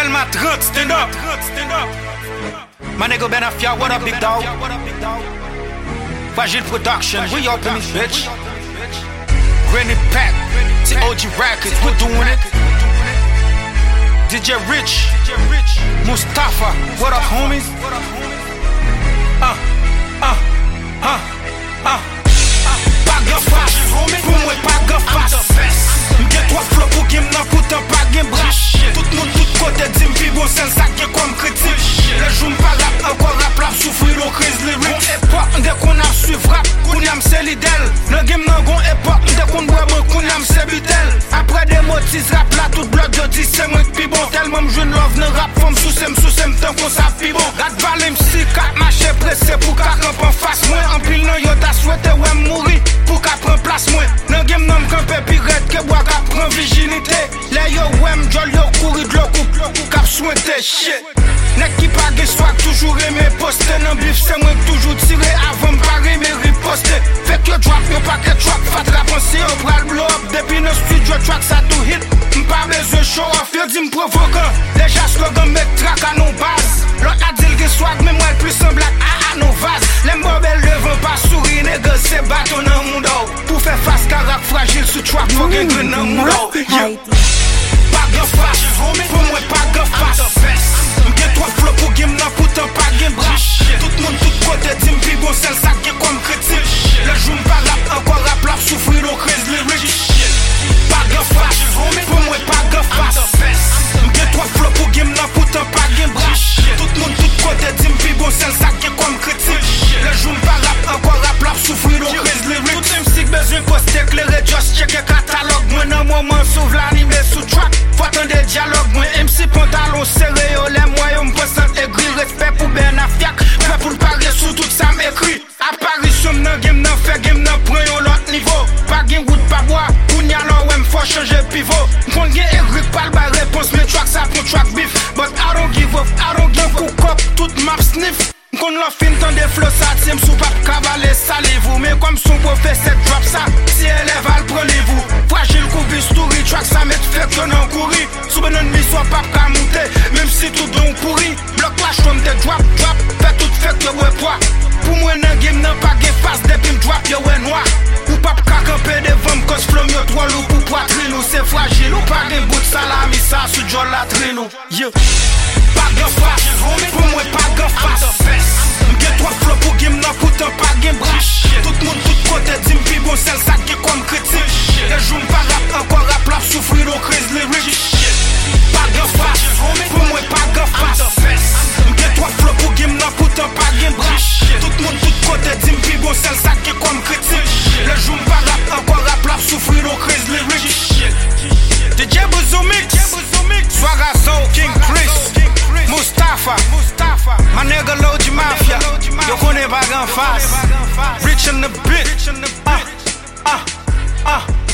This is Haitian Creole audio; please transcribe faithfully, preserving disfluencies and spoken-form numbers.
Delma trente, stand up. My nigga Ben Afia, what up, big dog? Fragile Production, we up in this bitch. Granny Pack, T O G Records, we doing it. D J Rich, Mustafa, what up, homies? Uh, uh, uh, uh. Paga face, pou mwen paga face. Mge trois flow pou game nan koutan pa gen bras. Tout moun tout kote dim pi bon sel sa gen kom kritik. Le jou m'pa rap encore rap la souffrir lo crise lyric. Bon époque dès qu'on a suiv rap, kounyam c'est l'idel. Nan game nan gon époque dès qu'on boit bon kounyam c'est bitel. Après des motis rap la tout bloc de dix c'est moi pi bon. Tellement m'jouen love nan rap femme sous sem sous sem tant qu'on sa pi bon. Gat valem si kat marché pressé pour ka ramp en face moi. En pile nan yo ta souhaité ouais mourir pour ka prend place moi. Nan game nan m'kampe pi red que bois ka prend virginité. Les yo wem jol yo courir de l'eau coupe cap souhaité shit. Nek qui pa ge swag toujours aimé poster nan bif c'est moi toujours tiré avant m'pare mais riposter. Fait que drop yo paquet track fat rap pensé au bras blow up depuis nos studio track ça tout hit. M'pa besoin show off yo di m'provocant. Déjà slogan met track à nos bases. L'autre a dit le swag mais moi plus semble à nos vases. Les mobile devant pas sourire nègre c'est bâton dans mon dos. Pour faire face carac fragile sous track faut gen gren dans mon dos. Paga face, pour moi paga face. M'ge trois flow pour game nan koutan pa gen bras. Tout moun tout kote dim pi bon sel sa gen comme critique. Le jou m'pa rap encore rap la souffrir lo crise lyric. Paga face, pour moi paga face. M'ge trois flow pour game nan koutan pa gen bras. Tout moun tout kote dim pi bon sel sa gen comme critique. Le jou m'pa rap encore rap la souffrir lo crise lyric. Tout M C besoin poster éclairé just check catalogue. Moi nan moment sauve l'animé sous track. Faut attendre des dialogues, moi M C pantalon serré, oh les moyens m'passant aigri. Respect pour Ben Afia, prêt pour le parier sous tout ça m'écrit. Apparition nan game nan fait game nan prend yon l'autre niveau. Pas gen wood pas bois, kounya là ouais m'fò changer pivot. M'kon gen Eric pas ba réponse, mais track ça pour track beef. But I don't give up, I don't give cook up, tout map sniff. M'kon la fin tant des flots ça tient sous pas cavaler salez-vous. Mais comme son professeur drop ça, si elle est val prenez-vous. Fragile coubi story, track ça met fait qu'on en courir. Sous ben ennemi soit pas qu'à monter, même si tout don pourri. Bloc clash comme des drop, drop, fait tout fait que ouais poids. Pour moi nan game nan pas gen face depuis m'drop yo ouais noir. Ou pas qu'à camper devant m'cause flow yo trois loup pour poitrine ou c'est fragile. Ou pas gen bout de salami ça sous jol la trine ou yeah. Pas de face, pour moi pas de face. M'gen trois flow pour game nan koutan pas gen bras. Tout moun tout kote dim pi bon sel sa gen comme critique. Les jou m'pa rap encore rap la souffrir au crise lyric. Pas de face, pour moi pas de face. M'gen trois flow pour game nan koutan pas gen bras. Tout moun tout kote dim pi bon sel sa gen comme critique. Les jou m'pa rap encore rap la souffrir au crise lyric. D J Buzumix, Swagazo, King Chris, Mustafa, my nigga Logi Mafia. Yo connais pas grand face. Rich in the bit. Ah, ah, ah.